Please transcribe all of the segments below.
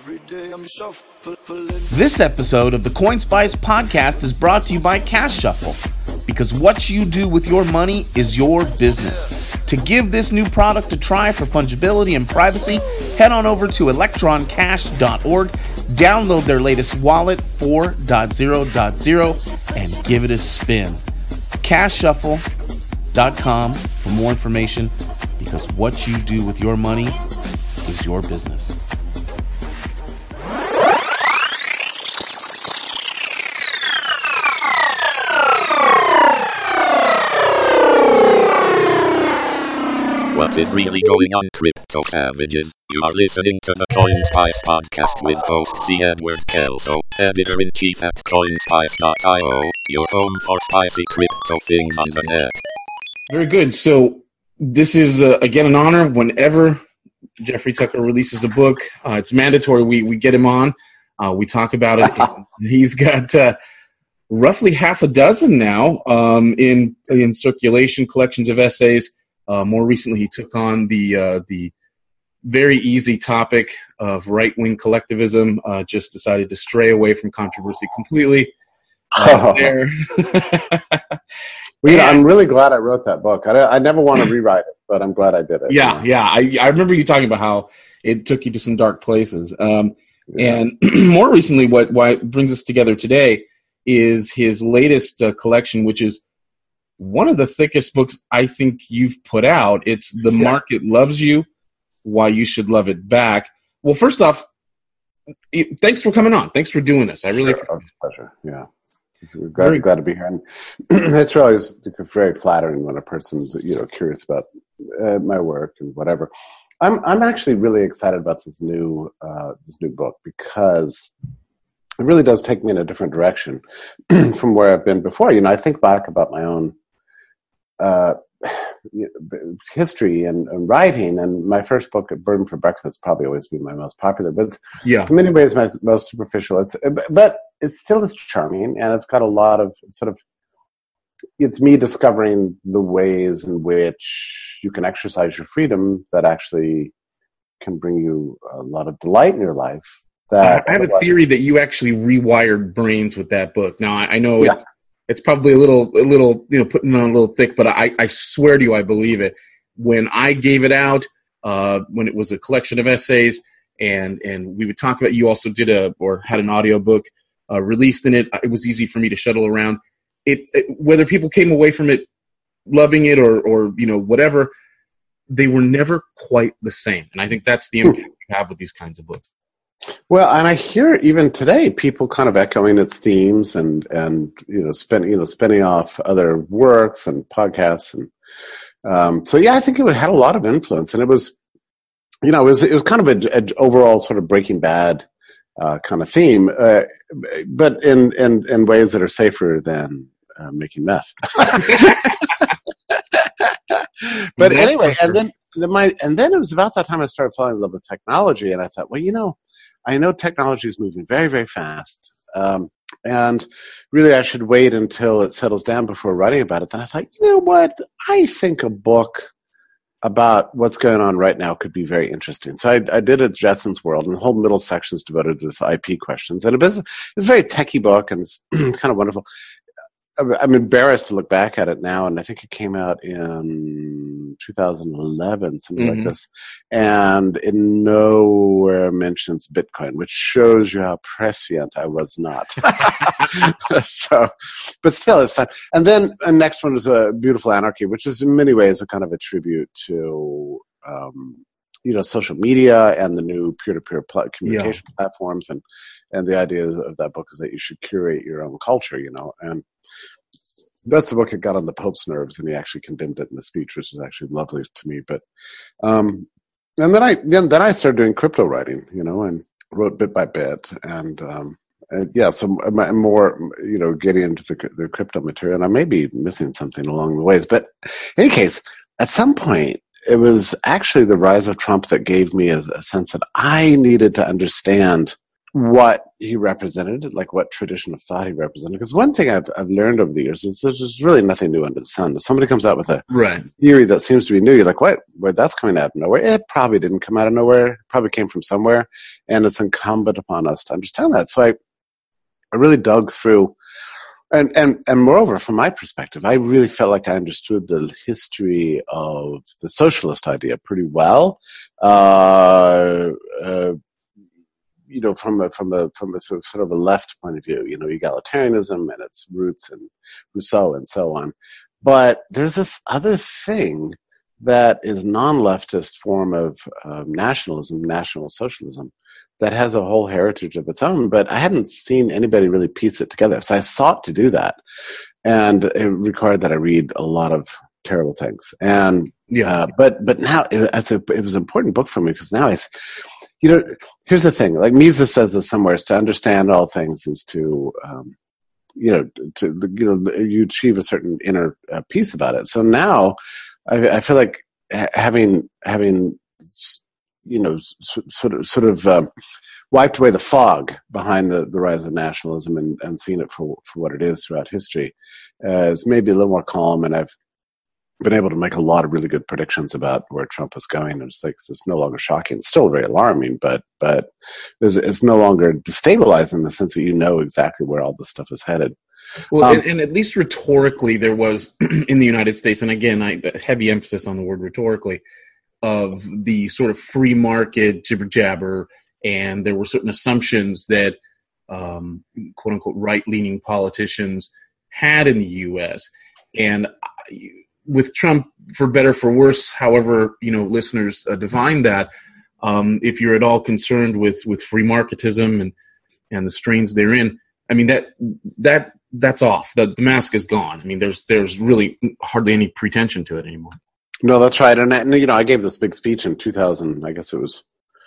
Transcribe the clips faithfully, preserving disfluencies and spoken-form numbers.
Every day I'm shuffling. This episode of the CoinSpice podcast is brought to you by Cash Shuffle, because what you do with your money is your business. To give this new product a try for fungibility and privacy, head on over to electron cash dot org, download their latest wallet four point oh point oh, and give it a spin. cash shuffle dot com for more information, because what you do with your money is your business. What is really going on, crypto savages? You are listening to the CoinSpice podcast with host C. Edward Kelso, editor-in-chief at coinspice dot io, your home for spicy crypto things on the net. Very good. So this is, uh, again, an honor. Whenever Jeffrey Tucker releases a book, uh, it's mandatory. We, we get him on. Uh, we talk about it. He's got uh, roughly half a dozen now um, in, in circulation, collections of essays. Uh, more recently, he took on the uh, the very easy topic of right-wing collectivism. Uh, just decided to stray away from controversy completely. Uh, there. Well, you know, I'm really glad I wrote that book. I, I never want to rewrite it, but I'm glad I did it. Yeah, yeah. I, I remember you talking about how it took you to some dark places. Um, yeah. And more recently, what, what brings us together today is his latest uh, collection, which is one of the thickest books I think you've put out. It's The yeah. Market Loves You, Why You Should Love It Back. Well, first off, thanks for coming on. Thanks for doing this. I really sure. appreciate it. It's a pleasure. Yeah. We're glad, very glad to be here. And it's really very flattering when a person's, you know, curious about uh, my work and whatever. I'm I'm actually really excited about this new uh, this new book, because it really does take me in a different direction from where I've been before. You know, I think back about my own uh, history and, and writing, and my first book, Burden for Breakfast, probably always been my most popular, but it's yeah. in many ways my most superficial. It's but it still is charming, and it's got a lot of sort of, it's me discovering the ways in which you can exercise your freedom that actually can bring you a lot of delight in your life. That I have a theory that you actually rewired brains with that book. Now, I, I know yeah. it's, it's probably a little, a little, you know, putting it on a little thick, but I, I swear to you, I believe it. When I gave it out, uh, when it was a collection of essays, and and we would talk about, you also did a, or had an audio book uh, released in it. It was easy for me to shuttle around. It, it whether people came away from it loving it or, or you know, whatever, they were never quite the same. And I think that's the impact you have with these kinds of books. Well, and I hear even today people kind of echoing its themes and, and you know, spin, you know, spinning off other works and podcasts. And um, so, yeah, I think it had a lot of influence. And it was, you know, it was, it was kind of an overall sort of Breaking Bad uh, kind of theme, uh, but in, in, in ways that are safer than uh, making meth. But anyway, and then, then my, and then it was about that time I started falling in love with technology, and I thought, well, you know, I know technology is moving very, very fast, um, and really I should wait until it settles down before writing about it. Then I thought, you know what, I think a book about what's going on right now could be very interesting. So I, I did a Jetsons World, and the whole middle section is devoted to this I P questions, and it was, it's a very techie book, and it's, it's kind of wonderful. I'm embarrassed to look back at it now, and I think it came out in two thousand eleven, something mm-hmm. like this, and it nowhere mentions Bitcoin, which shows you how prescient I was not. So, but still, it's fun. And then the next one is a Beautiful Anarchy, which is in many ways a kind of a tribute to um, you know, social media and the new peer-to-peer pl- communication yeah. platforms, and and the idea of that book is that you should curate your own culture, you know, and that's the book that got on the Pope's nerves, and he actually condemned it in the speech, which is actually lovely to me. But um, and then I then then I started doing crypto writing, you know, and wrote bit by bit, and, um, and yeah, so I'm more, you know, getting into the the crypto material, and I may be missing something along the ways. But in any case, at some point, it was actually the rise of Trump that gave me a, a sense that I needed to understand what he represented, like what tradition of thought he represented. Because one thing I've, I've learned over the years is there's just really nothing new under the sun. If somebody comes out with a Right. theory that seems to be new, you're like, what? Where that's coming out of nowhere? It probably didn't come out of nowhere. It probably came from somewhere, and it's incumbent upon us to understand that. So I, I really dug through, and and and moreover, from my perspective, I really felt like I understood the history of the socialist idea pretty well. Uh, uh, you know, from a, from a, from a sort of, sort of a left point of view, you know, egalitarianism and its roots and Rousseau and so on. But there's this other thing that is non-leftist form of um, nationalism, national socialism, that has a whole heritage of its own, but I hadn't seen anybody really piece it together. So I sought to do that. And it required that I read a lot of terrible things. And, yeah, uh, but, but now it, it's a, it was an important book for me because now it's, you know, here's the thing, like Mises says this somewhere, is to understand all things is to, um, you know, to, you know, you achieve a certain inner uh, peace about it. So now I, I feel like having, having, you know, sort of, sort of, uh, wiped away the fog behind the, the rise of nationalism and, and seen it for, for what it is throughout history, uh, is maybe a little more calm. And I've been able to make a lot of really good predictions about where Trump is going. It's like, it's no longer shocking. It's still very alarming, but, but it's no longer destabilizing in the sense that you know exactly where all this stuff is headed. Well, um, and, and at least rhetorically, there was in the United States, and again, I heavy emphasis on the word rhetorically, of the sort of free market jibber jabber, and there were certain assumptions that um, quote unquote right leaning politicians had in the U S And with Trump, for better for worse, however you know listeners uh, divine that, um, if you're at all concerned with with free marketism and and the strains therein, I mean that that that's off. The, the mask is gone. I mean, there's there's really hardly any pretension to it anymore. No, that's right. And, and, you know, I gave this big speech in two thousand, I guess it was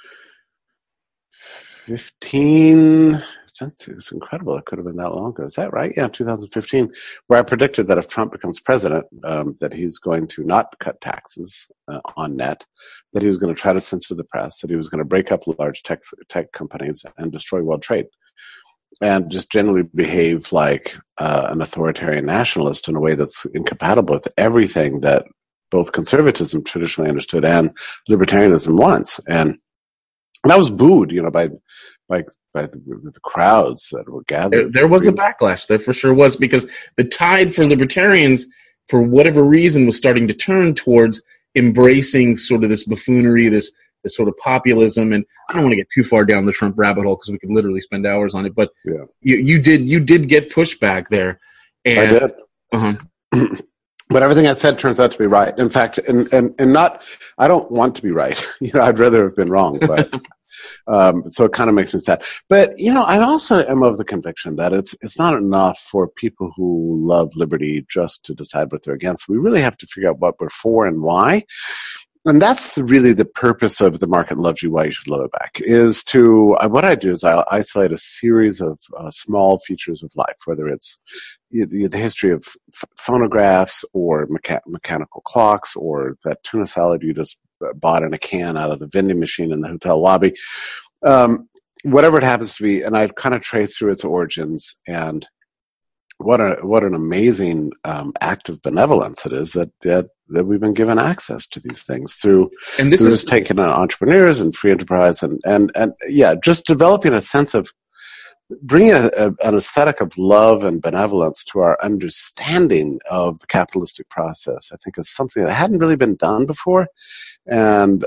fifteen. It's incredible. It could have been that long ago. Is that right? Yeah, two thousand fifteen, where I predicted that if Trump becomes president, um, that he's going to not cut taxes uh, on net, that he was going to try to censor the press, that he was going to break up large tech, tech companies and destroy world trade, and just generally behave like uh, an authoritarian nationalist in a way that's incompatible with everything that both conservatism traditionally understood and libertarianism wants. And that was booed, you know, by by by the, the crowds that were gathered. There, there was a backlash. There for sure was, because the tide for libertarians, for whatever reason, was starting to turn towards embracing sort of this buffoonery, this this sort of populism. And I don't want to get too far down the Trump rabbit hole because we could literally spend hours on it. But yeah. you you did you did get pushback there. And, I did. Uh-huh. But everything I said turns out to be right. In fact, and, and, and not, I don't want to be right. You know, I'd rather have been wrong, but, um, so it kind of makes me sad. But, you know, I also am of the conviction that it's, it's not enough for people who love liberty just to decide what they're against. We really have to figure out what we're for and why. And that's really the purpose of The Market Loves You, Why You Should Love It Back, is to, uh, what I do is I isolate a series of uh, small features of life, whether it's the, the history of f- phonographs or mecha- mechanical clocks or that tuna salad you just bought in a can out of the vending machine in the hotel lobby, um, whatever it happens to be, and I kind of trace through its origins and what a what an amazing um, act of benevolence it is that, that that we've been given access to these things through and this through is taking on entrepreneurs and free enterprise and and and yeah, just developing a sense of bringing a, a, an aesthetic of love and benevolence to our understanding of the capitalistic process. I think is something that hadn't really been done before, and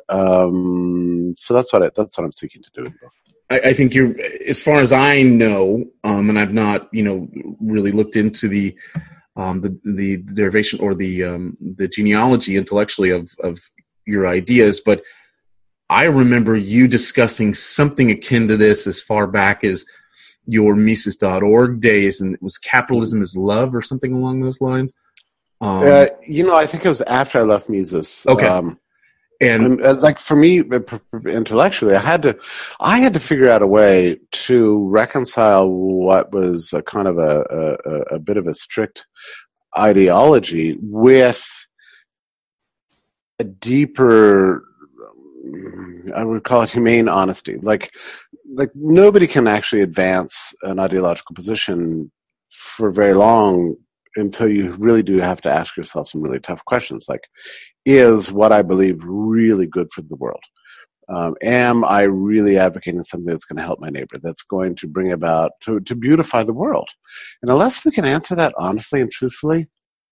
um, so that's what I, that's what I'm seeking to do. I, I think you're, as far as I know, um, and I've not, you know, really looked into the, um, the, the derivation or the, um, the genealogy intellectually of, of your ideas, but I remember you discussing something akin to this as far back as your Mises dot org days, and it was Capitalism is Love or something along those lines. Um, uh, you know, I think it was after I left Mises. Okay. Um, And, and uh, like for me, intellectually, I had to, I had to figure out a way to reconcile what was a kind of a, a, a bit of a strict ideology with a deeper I would call it humane honesty. Like, like nobody can actually advance an ideological position for very long until you really do have to ask yourself some really tough questions. Like, is what I believe really good for the world? Um, am I really advocating something that's going to help my neighbor, that's going to bring about, to, to beautify the world? And unless we can answer that honestly and truthfully,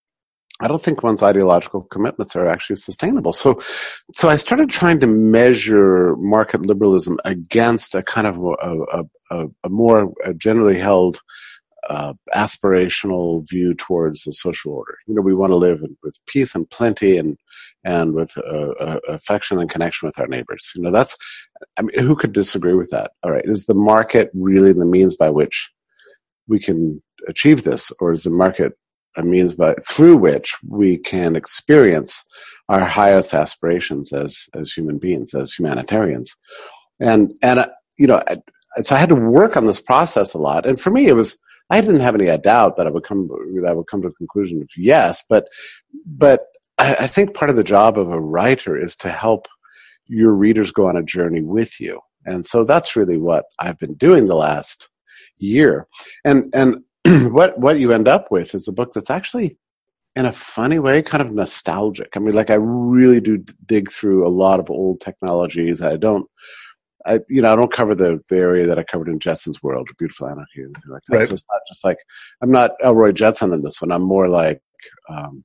I don't think one's ideological commitments are actually sustainable. So, so I started trying to measure market liberalism against a kind of a, a, a, a more generally held uh, aspirational view towards the social order. You know, we want to live in, with peace and plenty, and and with uh, uh, affection and connection with our neighbors. You know, that's, I mean, who could disagree with that? All right, is the market really the means by which we can achieve this, or is the market a means by through which we can experience our highest aspirations as as human beings, as humanitarians? And and uh, you know, I, so I had to work on this process a lot. And for me, it was, I didn't have any doubt that I would come that I would come to a conclusion of yes, but but I, I think part of the job of a writer is to help your readers go on a journey with you. And so that's really what I've been doing the last year. And and what what you end up with is a book that's actually, in a funny way, kind of nostalgic. I mean, like, I really do dig through a lot of old technologies. I don't, I you know, I don't cover the, the area that I covered in Jetson's World, Beautiful Anarchy, and anything like that. Right. So it's not just like, I'm not Elroy Jetson in this one. I'm more like um,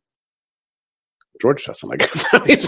George Jetson, I guess.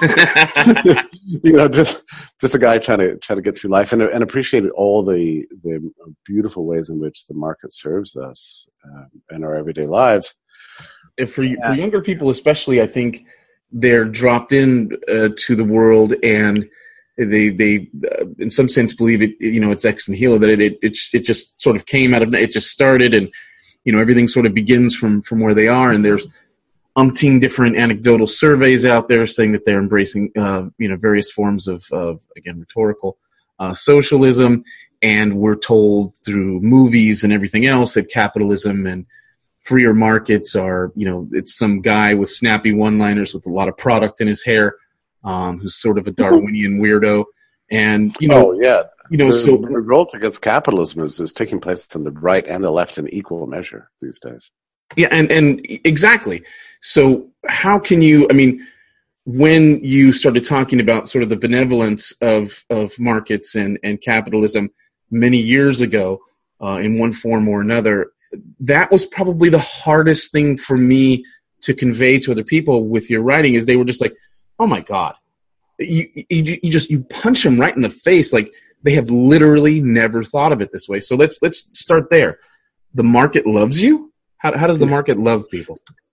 I mean, you know, just just a guy trying to try to get through life and and appreciate all the the beautiful ways in which the market serves us uh, in our everyday lives. And for for younger people, especially, I think they're dropped in uh, to the world, and they they uh, in some sense believe it. You know, it's ex nihilo, that it, it it it just sort of came out of it. Just started, and you know, everything sort of begins from from where they are. And there's umpteen different anecdotal surveys out there saying that they're embracing, uh, you know, various forms of, of again, rhetorical uh, socialism. And we're told through movies and everything else that capitalism and freer markets are, you know, it's some guy with snappy one-liners with a lot of product in his hair, um, who's sort of a Darwinian weirdo. And, you know, oh, yeah. you know, the, so the revolt against capitalism is, is taking place in the right and the left in equal measure these days. Yeah, and, and exactly. So how can you, I mean, when you started talking about sort of the benevolence of, of markets and, and capitalism many years ago, uh, in one form or another, that was probably the hardest thing for me to convey to other people with your writing, is they were just like, oh my God, you, you, you just, you punch them right in the face. Like, they have literally never thought of it this way. So let's, let's start there. The market loves you. How, how does the market love people?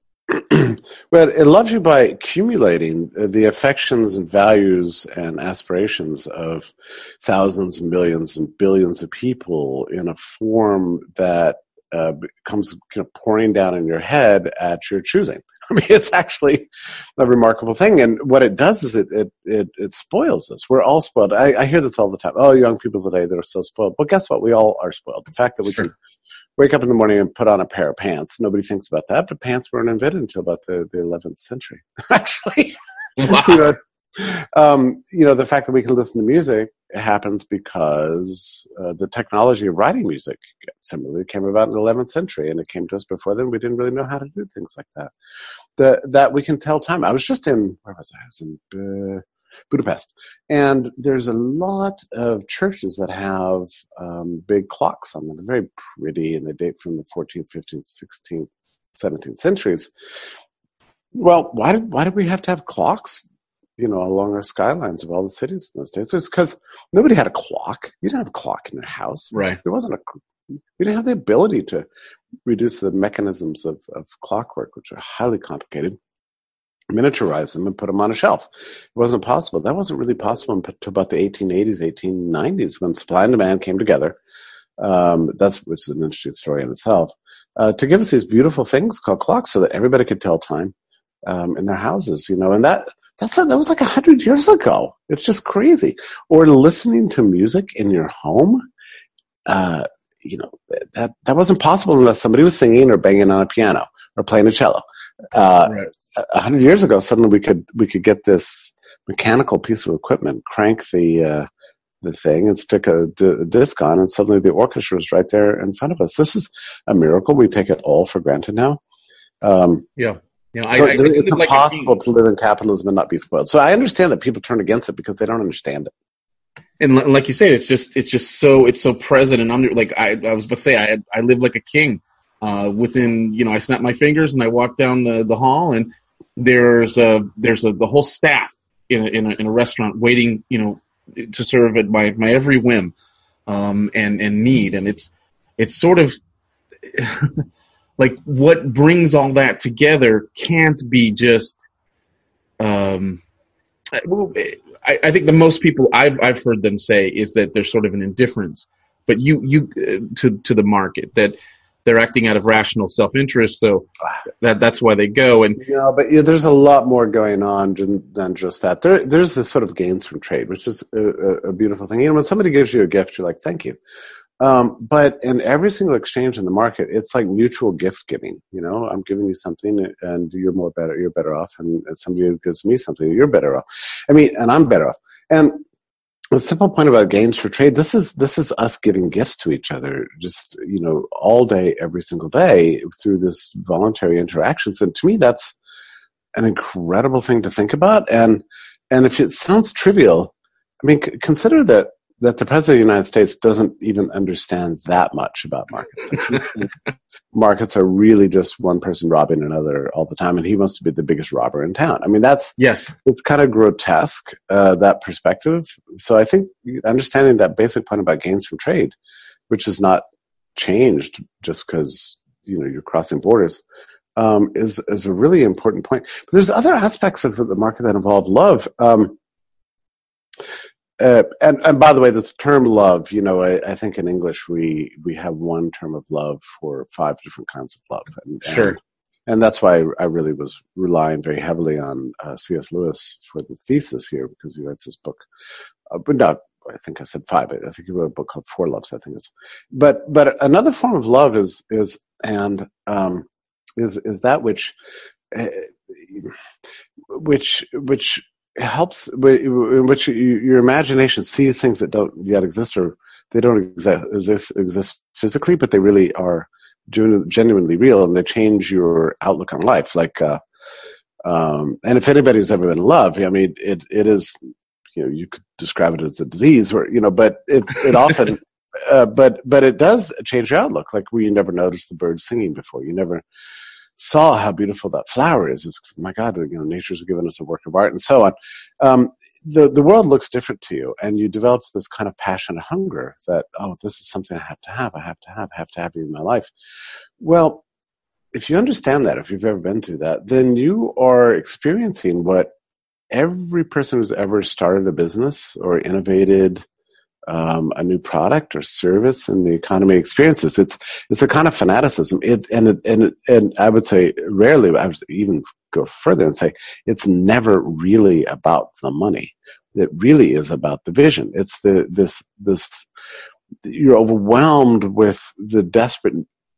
Well, it loves you by accumulating the affections and values and aspirations of thousands and millions and billions of people in a form that uh, comes you know, pouring down in your head at your choosing. I mean, it's actually a remarkable thing. And what it does is it it it, it spoils us. We're all spoiled. I, I hear this all the time. Oh, young people today, they're so spoiled. Well, guess what? We all are spoiled. The fact that we sure. can wake up in the morning and put on a pair of pants. Nobody thinks about that, but pants weren't invented until about the, the eleventh century, actually. Wow. you, know, um, you know, the fact that we can listen to music happens because uh, the technology of writing music similarly came about in the eleventh century, and it came to us before then. We didn't really know how to do things like that. The, that we can tell time. I was just in, where was I? I was in uh, Budapest. And there's a lot of churches that have um, big clocks on them. They're very pretty, and they date from the fourteenth, fifteenth, sixteenth, seventeenth centuries. Well, why did why did we have to have clocks, you know, along our skylines of all the cities in those days? It's because nobody had a clock. You didn't have a clock in your house. Right. There wasn't a, you didn't have the ability to reduce the mechanisms of, of clockwork, which are highly complicated, miniaturize them and put them on a shelf. It wasn't possible. That wasn't really possible until about the eighteen eighties, eighteen nineties, when supply and demand came together. Um, that's which is an interesting story in itself, uh, to give us these beautiful things called clocks, so that everybody could tell time um, in their houses. You know, and that that's a, that was like a hundred years ago. It's just crazy. Or listening to music in your home. Uh, you know, that that wasn't possible unless somebody was singing or banging on a piano or playing a cello. Uh, right. A hundred years ago, suddenly we could we could get this mechanical piece of equipment, crank the uh, the thing and stick a, d- a disc on, and suddenly the orchestra is right there in front of us. This is a miracle. We take it all for granted now. Um, Yeah. You know, so I, I, I it's live like a impossible king. to live in capitalism and not be spoiled. So I understand that people turn against it because they don't understand it. And l- like you said, it's just it's just so it's so present, and I'm like I, I was about to say I I live like a king. Uh, within you know, I snap my fingers and I walk down the, the hall, and there's a there's a the whole staff in a, in a in a restaurant waiting, you know, to serve at my my every whim, um, and and need, and it's it's sort of like what brings all that together can't be just. Um, well, I, I think the most people I've I've heard them say is that there's sort of an indifference, but you you uh, to to the market that they're acting out of rational self-interest, so that that's why they go. And Yeah, but yeah, there's a lot more going on than just that. There, there's this sort of gains from trade, which is a, a beautiful thing. You know, when somebody gives you a gift, you're like, thank you. Um, but in every single exchange in the market, it's like mutual gift giving. You know, I'm giving you something, and you're more better. You're better off, and, and somebody gives me something, you're better off. I mean, and I'm better off. And the simple point about gains for trade, this is this is us giving gifts to each other, just you know, all day, every single day through this voluntary interactions. And to me, that's an incredible thing to think about. And and if it sounds trivial, I mean, c- consider that. that the president of the United States doesn't even understand that much about markets. Markets are really just one person robbing another all the time, and he wants to be the biggest robber in town. I mean, that's yes, it's kind of grotesque, uh, that perspective. So I think understanding that basic point about gains from trade, which is not changed just because you know you're crossing borders, um, is is a really important point. But there's other aspects of the market that involve love. Um, Uh, and, and by the way, this term love, you know, I, I think in English we, we have one term of love for five different kinds of love. And, sure. And, and that's why I really was relying very heavily on uh, C S. Lewis for the thesis here, because he writes this book. Uh, but not, I think I said five. I think he wrote a book called Four Loves, I think it's. But, but another form of love is, is, and, um, is, is that which, uh, which, which, helps in which you, your imagination sees things that don't yet exist, or they don't exist, exist, exist physically, but they really are genu- genuinely real, and they change your outlook on life. Like, uh, um, and if anybody's ever been in love, I mean, it it is, you know, you could describe it as a disease, or you know, but it it often, uh, but but it does change your outlook. Like, where you never noticed the birds singing before, you never saw how beautiful that flower is. It's, my God, you know, nature's given us a work of art, and so on. Um, the the world looks different to you, and you develop this kind of passion and hunger that, oh, this is something I have to have, I have to have, I have to have you in my life. Well, if you understand that, if you've ever been through that, then you are experiencing what every person who's ever started a business or innovated Um, a new product or service in the economy experiences. It's it's a kind of fanaticism. It and it, and it, and I would say rarely. I would even go further and say it's never really about the money. It really is about the vision. It's the this this you're overwhelmed with the desperate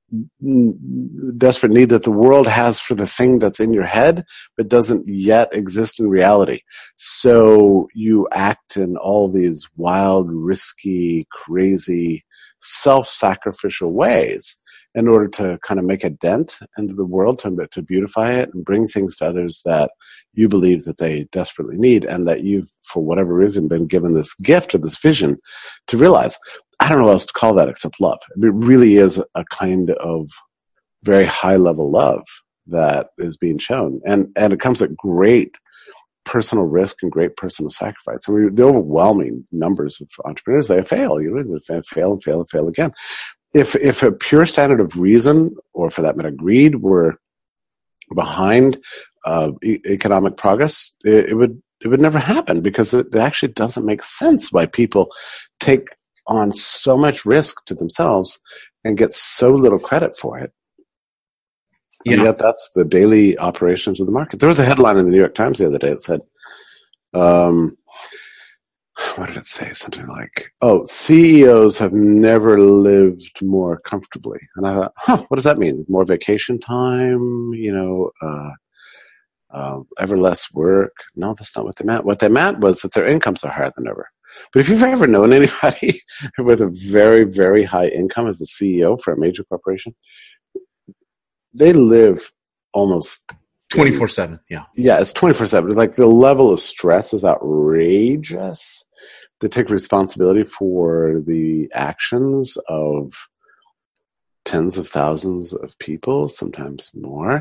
desperate need that the world has for the thing that's in your head but doesn't yet exist in reality. So you act in all these wild, risky, crazy, self-sacrificial ways in order to kind of make a dent into the world, to, to beautify it and bring things to others that you believe that they desperately need, and that you've, for whatever reason, been given this gift or this vision to realize. I don't know what else to call that except love. It really is a kind of very high level love that is being shown. And, and it comes at great personal risk and great personal sacrifice. I mean, the overwhelming numbers of entrepreneurs, they fail. You know, they fail and fail and fail again. If, if a pure standard of reason, or for that matter, greed, were behind uh, e- economic progress, it, it would, it would never happen, because it actually doesn't make sense why people take on so much risk to themselves and get so little credit for it. Yeah. And yet that's the daily operations of the market. There was a headline in the New York Times the other day that said, um, what did it say? Something like, oh, C E Os have never lived more comfortably. And I thought, huh, what does that mean? More vacation time, you know, uh, uh, ever less work. No, that's not what they meant. What they meant was that their incomes are higher than ever. But if you've ever known anybody with a very, very high income as a C E O for a major corporation, they live almost twenty-four seven. Yeah. Yeah, it's twenty-four seven. It's like the level of stress is outrageous. They take responsibility for the actions of tens of thousands of people, sometimes more,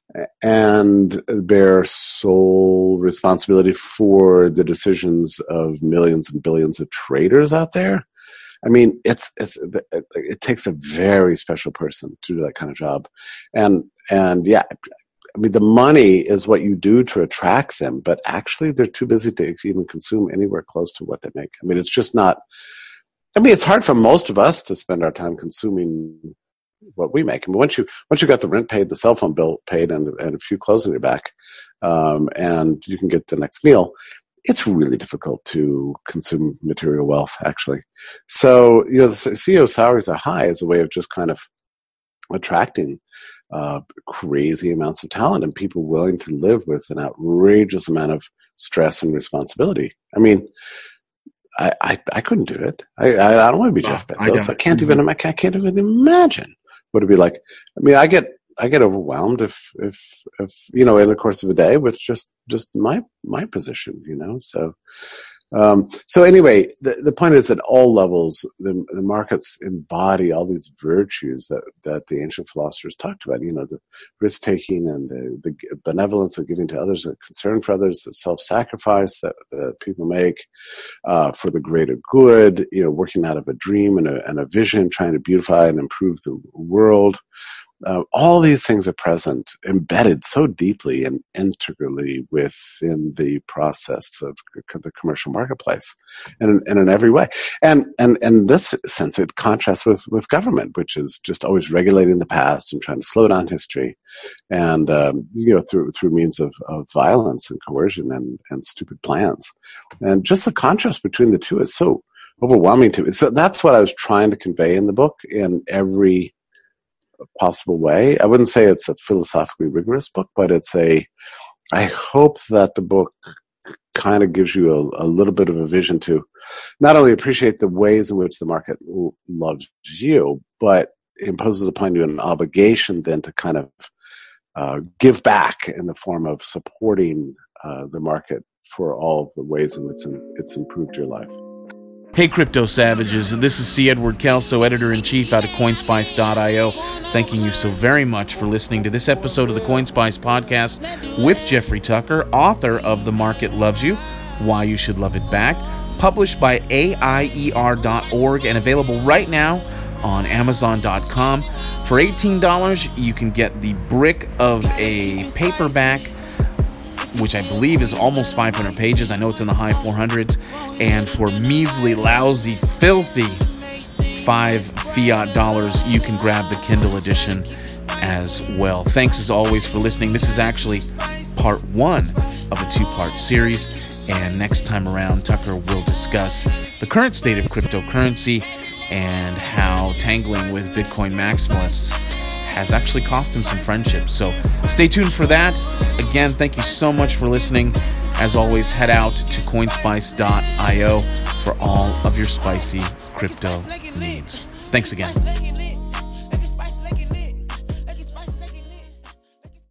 and bear sole responsibility for the decisions of millions and billions of traders out there. I mean, it's, it's it, it takes a very special person to do that kind of job, and and yeah, I mean, the money is what you do to attract them, but actually, they're too busy to even consume anywhere close to what they make. I mean, it's just not. I mean, it's hard for most of us to spend our time consuming what we make. I mean, once you once you got the rent paid, the cell phone bill paid, and and a few clothes on your back, um, and you can get the next meal, it's really difficult to consume material wealth, actually. So, you know, the C E O salaries are high as a way of just kind of attracting uh, crazy amounts of talent and people willing to live with an outrageous amount of stress and responsibility. I mean, I I, I couldn't do it. I I, I don't want to be oh, Jeff Bezos. I, I can't mm-hmm. even I can't even imagine what it'd be like. I mean, I get I get overwhelmed if if if you know in the course of a day with just just my my position, you know. So um, so anyway, the the point is that all levels, the the markets embody all these virtues that that the ancient philosophers talked about. You know, the risk taking and the the benevolence of giving to others, the concern for others, the self sacrifice that, that people make uh, for the greater good. You know, working out of a dream and a and a vision, trying to beautify and improve the world. Uh, all these things are present, embedded so deeply and integrally within the process of the commercial marketplace, and, and in every way. And and and this sense, it contrasts with, with government, which is just always regulating the past and trying to slow down history, and um, you know through through means of, of violence and coercion and, and stupid plans. And just the contrast between the two is so overwhelming to me. So that's what I was trying to convey in the book in every possible way. I wouldn't say it's a philosophically rigorous book, but it's a, I hope that the book kind of gives you a, a little bit of a vision to not only appreciate the ways in which the market l- loves you, but imposes upon you an obligation then to kind of uh, give back in the form of supporting uh, the market for all the ways in which it's improved your life. Hey Crypto Savages, this is C. Edward Kelso, Editor-in-Chief out of Coinspice dot io, thanking you so very much for listening to this episode of the Coinspice Podcast with Jeffrey Tucker, author of The Market Loves You, Why You Should Love It Back, published by A I E R dot org and available right now on Amazon dot com. For eighteen dollars, you can get the brick of a paperback, which I believe is almost five hundred pages. I know it's in the high four hundreds. And for measly, lousy, filthy five fiat dollars, you can grab the Kindle edition as well. Thanks as always for listening. This is actually part one of a two-part series. And next time around, Tucker will discuss the current state of cryptocurrency and how tangling with Bitcoin maximalists has actually cost him some friendships. So stay tuned for that. Again, thank you so much for listening. As always, head out to Coinspice dot io for all of your spicy crypto needs. Thanks again.